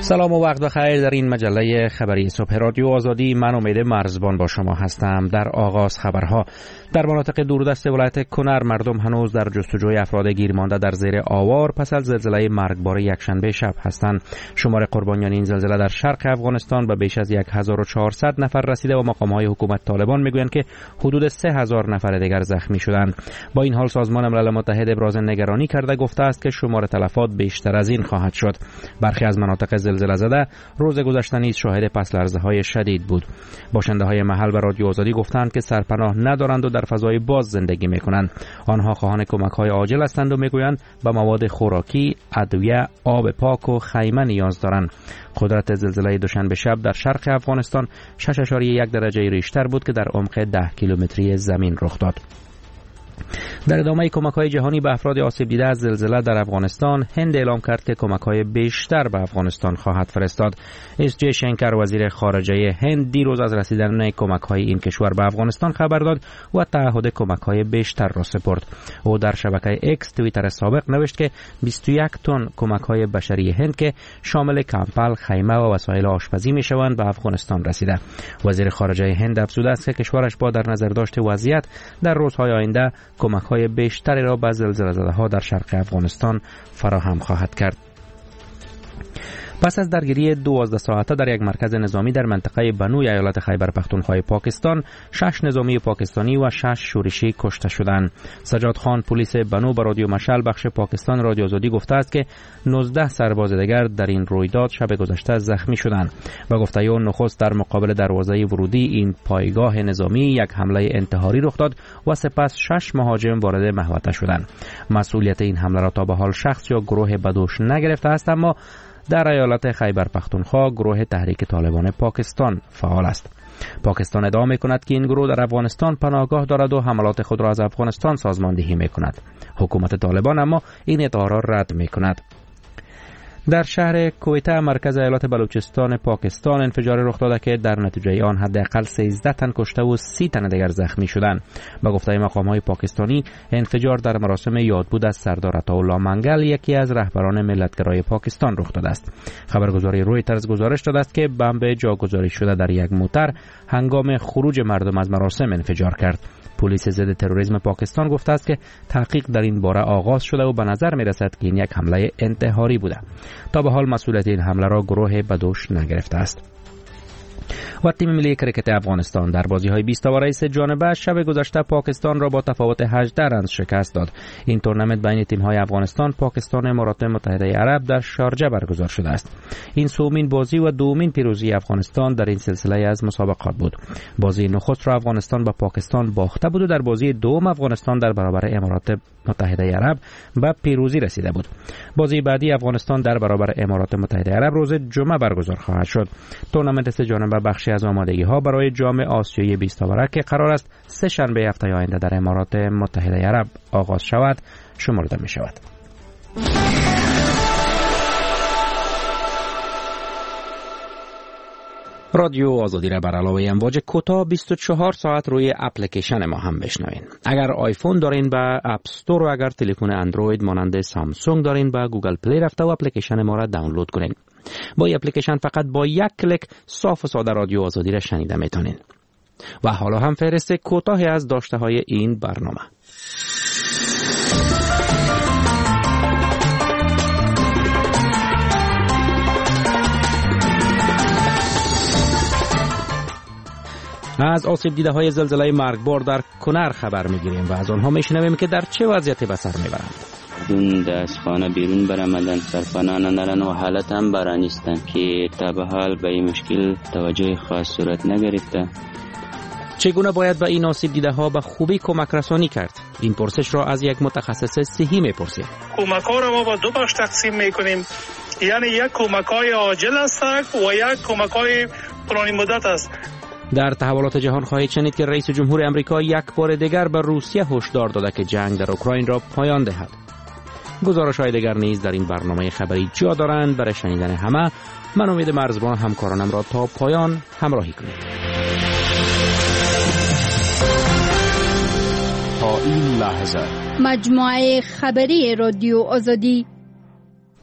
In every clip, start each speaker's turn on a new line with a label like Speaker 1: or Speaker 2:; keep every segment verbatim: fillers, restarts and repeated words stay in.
Speaker 1: سلام و وقت بخیر. در این مجله خبری صبح رادیو آزادی من امید مرزبان با شما هستم. در آغاز خبرها: در مناطق دوردست ولایت کنر مردم هنوز در جستجوی افراد گیر مانده در زیر آوار پس از زلزله مرگبار یکشنبه شب هستند. شمار قربانیان این زلزله در شرق افغانستان به بیش از هزار و چهارصد نفر رسیده و مقام‌های حکومت طالبان میگویند که حدود سه هزار نفر دیگر زخمی شدند. با این حال سازمان ملل متحد ابراز نگرانی کرده گفته است که شمار تلفات بیشتر از این خواهد شد. برخی از مناطق زلزله زده روز گذشته نیز شاهد پس لرزه های شدید بود. باشنده های محل به رادیو آزادی گفتند که سرپناه ندارند و در فضای باز زندگی میکنند. آنها خواهان کمک های عاجل هستند و میگویند به مواد خوراکی، ادویه، آب پاک و خیمه نیاز دارند. قدرت زلزله دوشنبه شب در شرق افغانستان شش ممیز یک درجه ریشتر بود که در عمق ده کیلومتری زمین رخ داد. در ادامه کمک‌های جهانی به افراد آسیب دیده از زلزله در افغانستان، هند اعلام کرد که کمک‌های بیشتر به افغانستان خواهد فرستاد. اس جی شنکر وزیر خارجه هند دیروز از رسیدن کمک‌های این کشور به افغانستان خبر داد و تعهد کمک‌های بیشتر را سپرد. او در شبکه ایکس توییتر سابق نوشت که بیست و یک تن کمک‌های بشری هند که شامل کمپل، خیمه و وسایل آشپزی می‌شوند به افغانستان رسیده. وزیر خارجه هند افزوده است که کشورش با در نظر داشت وضعیت در روزهای آینده کمک‌های بیشتری را به زلزله زده‌ها در شرق افغانستان فراهم خواهد کرد. پس از درگیری دوازده ساعته در یک مرکز نظامی در منطقه بنوی ایالت خیبر پختونخوا پاکستان، شش نظامی پاکستانی و شش شورشی کشته شدند. سجاد خان پلیس بنو به رادیو مشعل بخش پاکستان رادیو آزادی گفته است که نوزده سرباز دیگر در این رویداد شب گذشته زخمی شدند. و گفته ای نخست در مقابل دروازه ورودی این پایگاه نظامی یک حمله انتحاری رخ داد و سپس شش مهاجم وارد محوطه شدند. مسئولیت این حمله را تا به حال شخص یا گروه بدوش نگرفته است، اما در ایالت خیبر پختونخوا گروه تحریک طالبان پاکستان فعال است. پاکستان ادعا می‌کند که این گروه در افغانستان پناهگاه دارد و حملات خود را از افغانستان سازماندهی می‌کند. حکومت طالبان اما این ادعا را رد می‌کند. در شهر کویته مرکز ایالت بلوچستان پاکستان انفجار رخ داده که در نتیجه آن حداقل سیزده تن کشته و سی تن دیگر زخمی شدند. به گفته مقام‌های پاکستانی انفجار در مراسم یادبود از سردار عطاالله منگل، یکی از رهبران ملت‌گرای پاکستان رخ داده است. خبرگزاری رویترز گزارش داده است که بمب جاگذاری شده در یک موتر هنگام خروج مردم از مراسم انفجار کرد. پلیس ضد تروریسم پاکستان گفته است که تحقیق در این باره آغاز شده و به نظر می رسد که این یک حمله انتحاری بوده. تا به حال مسئولیت این حمله را گروه بدوش نگرفته است. و تیم ملی کرکت افغانستان در بازی‌های بیست اوره سه جانبه شب گذشته پاکستان را با تفاوت هجده رنز شکست داد. این تورنمنت بین تیم‌های افغانستان، پاکستان و امارات متحده عرب در شارجه برگزار شده است. این سومین بازی و دومین پیروزی افغانستان در این سلسله از مسابقات بود. بازی نخست را افغانستان با پاکستان باخته بود و در بازی دوم افغانستان در برابر امارات متحده عرب به پیروزی رسیده بود. بازی بعدی افغانستان در برابر امارات متحده عرب روز جمعه برگزار خواهد شد. تورنمنت سه جانبه بخشی از آمادگی‌ها برای جام آسیایی بیست اوره که قرار است سه شنبه هفته آینده در امارات متحده عرب آغاز شود شمرده می شود. رادیو آزادی را بر علاوه امواج کوتاه بیست و چهار ساعت روی اپلیکیشن ما هم بشنوین. اگر آیفون دارین به اپ استور و اگر تلفن اندروید مانند سامسونگ دارین به گوگل پلی رفته و اپلیکیشن ما را دانلود کنین. با این اپلیکیشن فقط با یک کلیک صاف و ساده رادیو آزادی را شنیده میتونین. و حالا هم فهرست کوتاهی از داشته های این برنامه. از آسیب دیده های زلزله مرگبار در کنر خبر میگیریم و از آنها میشنویم که در چه وضعیتی به سر میبرند.
Speaker 2: دون از خانه بیرون برآمدن، سرپناه ندارن و حالت هم برا نیستن که تا به حال به این مشکل توجه خاص صورت نگرفته.
Speaker 1: چگونه باید به این آسیب دیده ها به خوبی کمک رسانی کرد؟ این پرسش را از یک متخصص صحی میپرسیم.
Speaker 3: کمک ها را ما با دو بخش تقسیم میکنیم، یعنی یک کمک های عاجل است و یک کمک های طولانی مدت است.
Speaker 1: در تحولات جهان خواهید شنید که رئیس جمهور امریکا یک بار دیگر به روسیه هشدار داده که جنگ در اوکراین را پایان دهد. گزارش‌های دیگر نیز در این برنامه خبری جا دارند. برای شنیدن همه من امید مرزبان همکارانم را تا پایان همراهی کنید.
Speaker 4: تا این لحظه
Speaker 5: مجموعه خبری رادیو آزادی.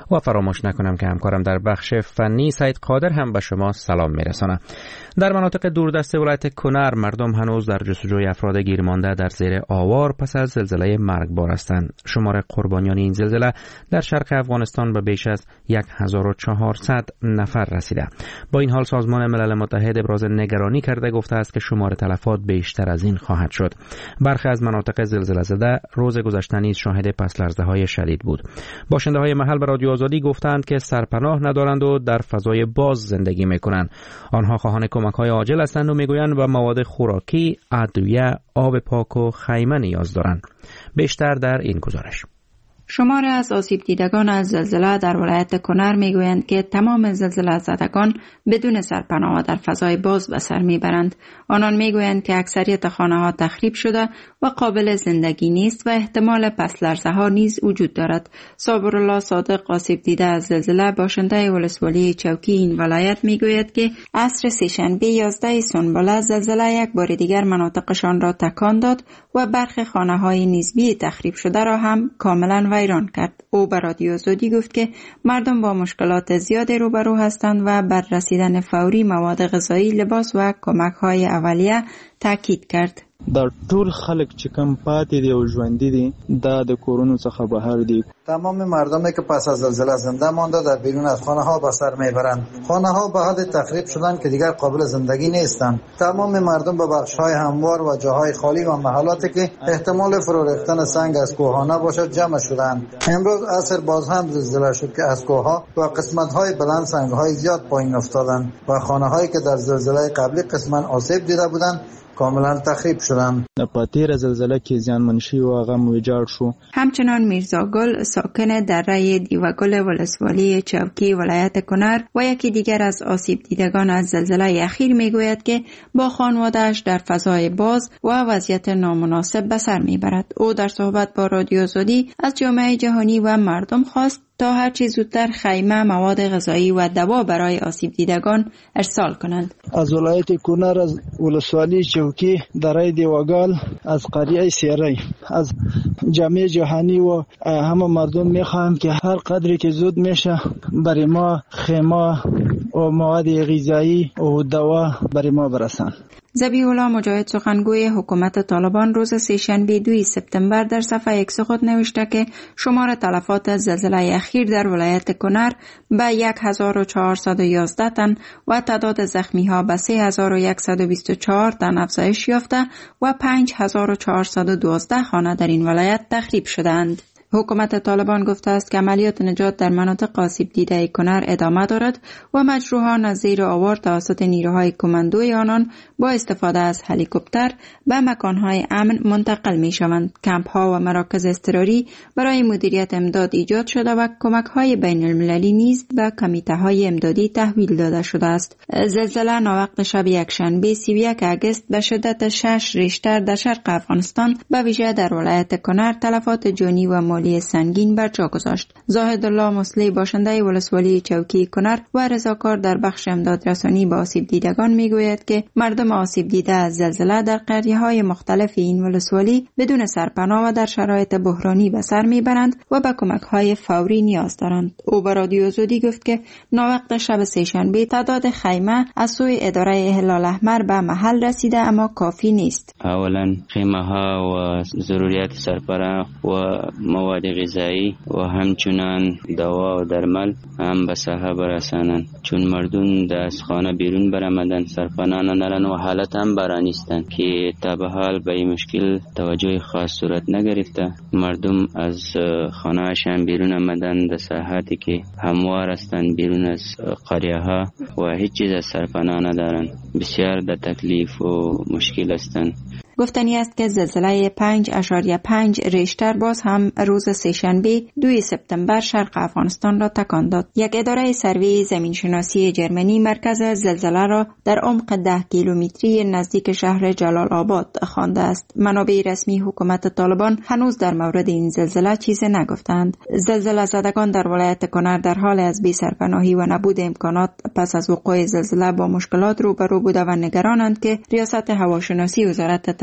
Speaker 1: و فراموش نکنم که همکارم در بخش فنی سعید قادر هم به شما سلام میرسانه. در مناطق دوردست ولایت کنر مردم هنوز در جستجوی افراد گیر مانده در زیر آوار پس از زلزله مرگبار هستند. شمار قربانیان این زلزله در شرق افغانستان به بیش از هزار و چهارصد نفر رسیده. با این حال سازمان ملل متحد ابراز نگرانی کرده گفته است که شمار تلفات بیشتر از این خواهد شد. برخی از مناطق زلزله زده روز گذشته نیز شاهد پس لرزه های شدید بود. باشنده های محل به رادیو آزادی گفتند که سرپناه ندارند و در فضای باز زندگی میکنند. آنها خواهان کمک های عاجل هستند و میگویند به مواد خوراکی، ادویه، آب پاک و خیمه نیاز دارند. بیشتر در این گزارش.
Speaker 4: شمار از آسیب دیدگان از زلزله در ولایت کنر میگویند که تمام زلزله زدگان بدون سرپناه و در فضای باز به سر میبرند. آنان میگویند که اکثریت خانه ها تخریب شده و قابل زندگی نیست و احتمال پس لرزه ها نیز وجود دارد. صابر الله صادق آسیب دیده از زلزله باشنده ولسوالی چوکی این ولایت میگوید که عصر سه‌شنبه یازده سنبله زلزله یک بار دیگر مناطقشان را تکان داد و برخی خانه های نسبی تخریب شده را هم کاملا ویران کرد. او به رادیو آزادی گفت که مردم با مشکلات زیادی روبرو هستند و بر رسیدن فوری مواد غذایی، لباس و کمک‌های اولیه تاکید کرد.
Speaker 5: دا ټول خلک چې کم پاتې دي او ژوندي دي دا د کورونو څخه بهر دي.
Speaker 6: تمام مردمی که پس از زلزله زنده مانده در بیرون از خانه ها به سر میبرند. خانه ها به حد تخریب شدن که دیگر قابل زندگی نیستند. تمام مردم به بخش های هموار و جاهای خالی و محلاتی که احتمال فرو ریختن سنگ از کوه نباشد جمع شدند. امروز عصر باز هم زلزله شد که از کوه ها و قسمت های بلند سنگ های زیاد پایین افتادند و خانه هایی که در زلزله قبلی قسما آسیب دیده بودند کاملا تخریب شدن.
Speaker 5: په تیر زلزله کې زیانمن شوي و هغه ویجاړ شو.
Speaker 4: همچنان میرزا گل ساکن دره دیوگل ولسوالی چوکی ولایت کنر و یکی دیگر از آسیب دیدگان از زلزله اخیر میگوید که با خانواده‌اش در فضای باز و وضعیت نامناسب به سر میبرد. او در صحبت با رادیو آزادی از جامعه جهانی و مردم خواست تا هر چه زودتر خیمه، مواد غذایی و دوا برای آسیب دیدگان ارسال کنند.
Speaker 5: از ولایت کنر از ولسوالی چوکی دره دیوگل از قریه سیری از جامعه جهانی و همه مردم میخواهم که هر قدری که زود میشه برای ما خیمه و مواد غذایی و دوا برای ما برسن.
Speaker 4: ذبیح الله مجاهد سخنگوی حکومت طالبان روز سه‌شنبه دوم سپتامبر در صفحه ایکس خود نوشته که شمار تلفات از زلزله اخیر در ولایت کنر به هزار و چهارصد و یازده تن و تعداد زخمی ها به سه هزار و صد و بیست و چهار تن افزایش یافته و پنج هزار و چهارصد و دوازده خانه در این ولایت تخریب شدند. حکومت طالبان گفته است که عملیات نجات در مناطق آسیب دیده کنر ادامه دارد و مجروحان از زیر آوار توسط نیروهای کماندوی آنان با استفاده از هلیکوپتر به مکانهای امن منتقل می شوند. کمپ ها و مراکز اضطراری برای مدیریت امداد ایجاد شده و کمک های بین المللی نیز به کمیته های امدادی تحویل داده شده است. زلزله ناوقت شب یکشنبه سی و یک آگوست به شدت شش ریشتر در شرق افغانستان به ویژه در ولایت کنر تلفات جانی و مالی سنگین بر جا گذاشت. زاهد الله مصلی باشنده ولسوالی چوکی کنر و رضاکار در بخش امداد رسانی به آسیب دیدگان میگوید که مردم آسیب دیده از زلزله در قریه‌های مختلف این ولسوالی بدون سرپناه و در شرایط بحرانی به سر میبرند و به کمک‌های فوری نیاز دارند. او به رادیو آزادی گفت که ناوقت شب سه‌شنبه تعداد خیمه از سوی اداره هلال احمر به محل رسیده اما کافی نیست.
Speaker 2: اولا خیمه ها و ضروریات سرپناه و مواد غذایی و همچنان دوا و درمل هم به ساحه برسانند، چون مردم از خانه بیرون برآمدن سرپناه ندارند و حالت هم برانیستند که تا به حال به این مشکل توجه خاص صورت نگرفته. مردم از خانه هاشان بیرون آمدن در ساحاتی که هموار هستند بیرون از قریه ها و هیچ چیز از سرپناه ندارند. بسیار در تکلیف و مشکل هستند.
Speaker 4: گفتنی است که زلزله پنج اشاریه پنج ریشتر باز هم روز سه‌شنبه دوم سپتامبر شرق افغانستان را تکان داد. یک اداره سروی زمینشناسی جرمنی مرکز زلزله را در عمق ده کیلومتری نزدیک شهر جلال آباد خوانده است. منابع رسمی حکومت طالبان هنوز در مورد این زلزله چیزی نگفتند. زلزله زدگان در ولایت کنر در حال از بی سرپناهی و نبود امکانات پس از وقوع زلزله با مشکلات روبرو بوده و نگرانند که ریاست هواشناسی وزارت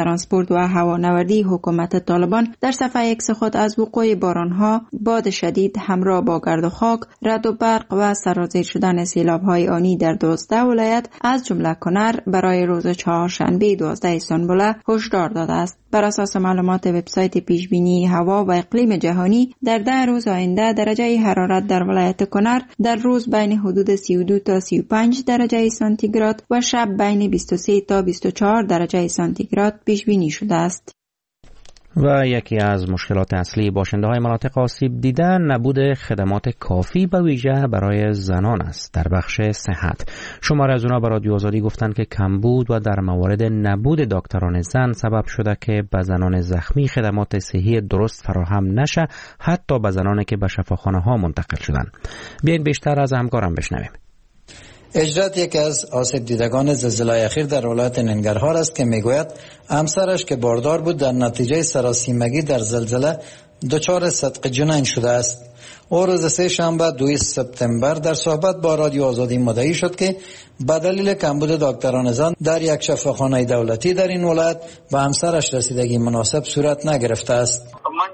Speaker 4: ترانسپورت و هوانوردی حکومت طالبان در صفحه ایکس خود از وقوع بارانها، باد شدید همراه با گرد و خاک، رعد و برق و سرازیر شدن سیلاب‌های آنی در دوازده ولایت از جمله کنر برای روز چهارشنبه دوازده سنبله هشدار داده است. بر اساس معلومات وبسایت پیشبینی هوا و اقلیم جهانی، در ده روز آینده درجه حرارت در ولایت کنر در روز بین حدود سی و دو تا سی و پنج درجه سانتیگراد و شب بین بیست و سه تا بیست و چهار درجه سانتیگراد پیش بینی شده است.
Speaker 1: و یکی از مشکلات اصلی باشنده های مناطق آسیب دیده نبود خدمات کافی به ویژه برای زنان است. در بخش صحت شماره از اونا به رادیو آزادی گفتند که کمبود و در موارد نبود دکتران زن سبب شده که به زنان زخمی خدمات صحی درست فراهم نشه، حتی به زنانی که به شفاخانه ها منتقل شدن. بیاین بیشتر از همکارم بشنویم.
Speaker 6: اجرت یکی از آسیب دیدگان زلزله اخیر در ولایت ننگرهار است که میگوید همسرش که باردار بود در نتیجه سراسیمگی در زلزله دچار صدق جنین شده است. او روز سه شنبه دوم سپتامبر در صحبت با رادیو آزادی مدعی شد که به دلیل کمبود دکتران زن در یک شفاخانه دولتی در این ولایت به همسرش رسیدگی مناسب صورت نگرفته است.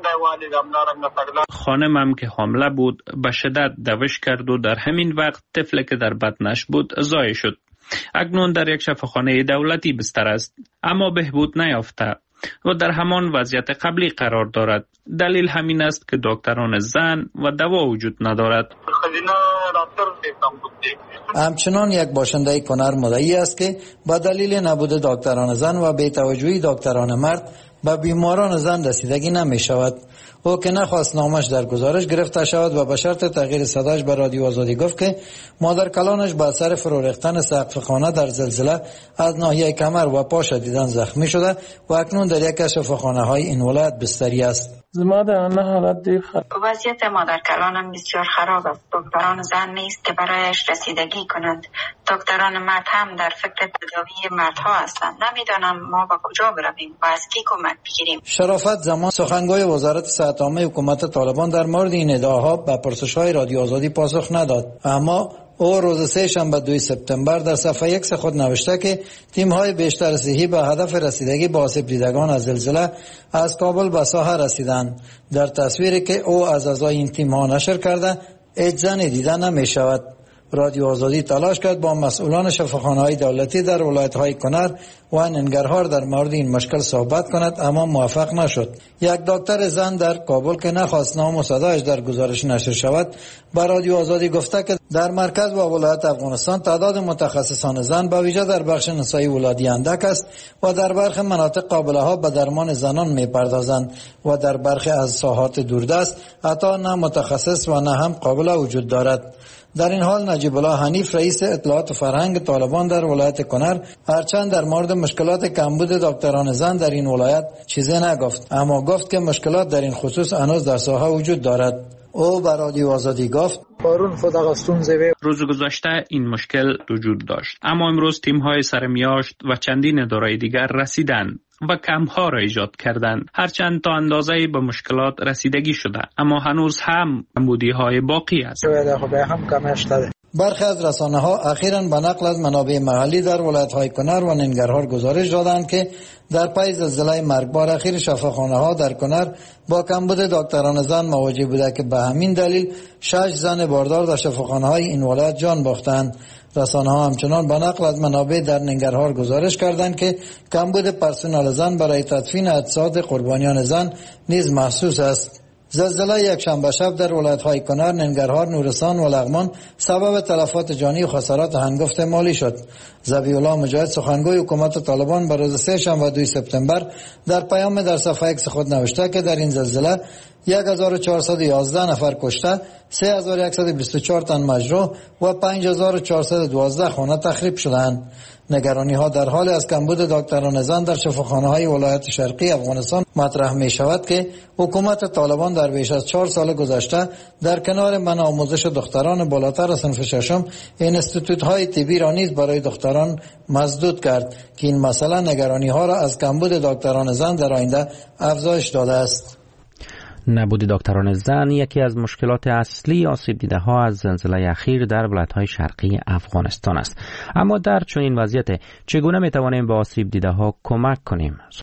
Speaker 7: خانمم که حامله بود به شدت دوش کرد و در همین وقت طفلی که در بطنش بود ضایع شد. اکنون در یک شفاخانه دولتی بستر است، اما بهبود نیافته و در همان وضعیت قبلی قرار دارد. دلیل همین است که دکتران زن و دوا وجود ندارد.
Speaker 6: همچنان یک باشنده کنر مدعی است که با دلیل نبود دکتران زن و بی‌توجهی دکتران مرد به بیماران زن رسیدگی نمی شود. او که نخواست نامش در گزارش گرفته شود و به شرط تغییر صداش به رادیو آزادی گفت که مادر کلانش به اثر فرو ریختن سقف خانه در زلزله از ناحیه کمر و پا شدیداً زخمی شده و اکنون در یک از شفاخانه های این ولایت بستری است.
Speaker 8: وضعیت مادر کلانم بسیار خراب است. دکتران زن نیست که برایش رسیدگی کنند. دکتران مرد هم در فکر تداوی مردها هستند. نمیدانم ما با کجا برویم و از کی کمک بگیریم.
Speaker 6: شرافت زمان سخنگوی وزارت صحت عامه حکومت طالبان در مورد این ادعاها به پرسش‌های رادیو آزادی پاسخ نداد، اما او روز سه شنبه دوم سپتامبر در صفحه ایکس خود نوشته که تیم‌های بیشتر صحی به هدف رسیدگی به آسیب دیدگان از زلزله از کابل به ساحه رسیدند. در تصویری که او از اعضای این تیم‌ها نشر کرده هیچ زنی دیده نمی‌شود. رادیو آزادی تلاش کرد با مسئولان شفاخانه‌های دولتی در ولایت‌های کنر و ننگرهار در مورد این مشکل صحبت کند، اما موفق نشد. یک دکتر زن در کابل که نخواست نام و صدایش در گزارش نشر شود با رادیو آزادی گفته که در مرکز و ولایت افغانستان تعداد متخصصان زن به ویژه در بخش نسایی ولادی اندک است و در برخی مناطق قابله ها به درمان زنان می‌پردازند و در برخی از ساحات دوردست حتی نه متخصص و نه هم قابله وجود دارد. در این حال نجیب الله حنیف رئیس اطلاعات و فرهنگ طالبان در ولایت کنر هرچند در مورد مشکلات کمبود دکتران زن در این ولایت چیزی نگفت، اما گفت که مشکلات در این خصوص هنوز در ساحه وجود دارد. او به رادیو آزادی گفت
Speaker 7: روز گذشته این مشکل وجود داشت، اما امروز تیم‌های سرمیاشت و چندین اداره دیگر رسیدند و کمپ‌ها را ایجاد کردند. هرچند تا اندازه‌ای به مشکلات رسیدگی شده، اما هنوز هم کمبودی‌های باقی است.
Speaker 6: برخی از رسانه‌ها اخیراً به نقل از منابع محلی در ولایت‌های کنر و ننگرهار گزارش دادند که در پی زلزله مرگبار اخیر شفاخانه‌ها در کنر با کمبود دکتران زن مواجه بوده که به همین دلیل شش زن باردار در شفاخانه‌های این ولایت جان باختند. رسانه‌ها همچنان به نقل از منابع در ننگرهار گزارش کردند که کمبود پرسنل زن برای تدفین اجساد قربانیان زن نیز محسوس است. زلزله یک شنبه شب در ولایت‌های کنر، ننگرهار، نورستان و لغمان سبب تلفات جانی و خسارات هنگفت مالی شد. ذبیح الله مجاهد سخنگوی حکومت طالبان به روز سه شنبه دوم سپتامبر در پیام در صفحه ایکس خود نوشته که در این زلزله یک هزار و چهارصد و یازده نفر کشته، سه هزار و صد و بیست و چهار تن مجروح و پنج هزار و چهارصد و دوازده خانه تخریب شدند. نگرانی ها در حال از کمبود دکتران زن در شفاخانه های ولایت شرقی افغانستان مطرح می شود که حکومت طالبان در بیش از چهار سال گذشته در کنار من آموزش دختران بالاتر صنف ششم اینستیتوت های طبی را نیز برای دختران مسدود کرد که این مسئله نگرانی ها را از کمبود دکتران زن در آینده افزایش داده است.
Speaker 1: نبود دکتران زن یکی از مشکلات اصلی آسیب دیده ها از زلزله اخیر در ولایت‌های شرقی افغانستان است. اما در چنین وضعیت چگونه می توانیم به آسیب دیده ها کمک کنیم؟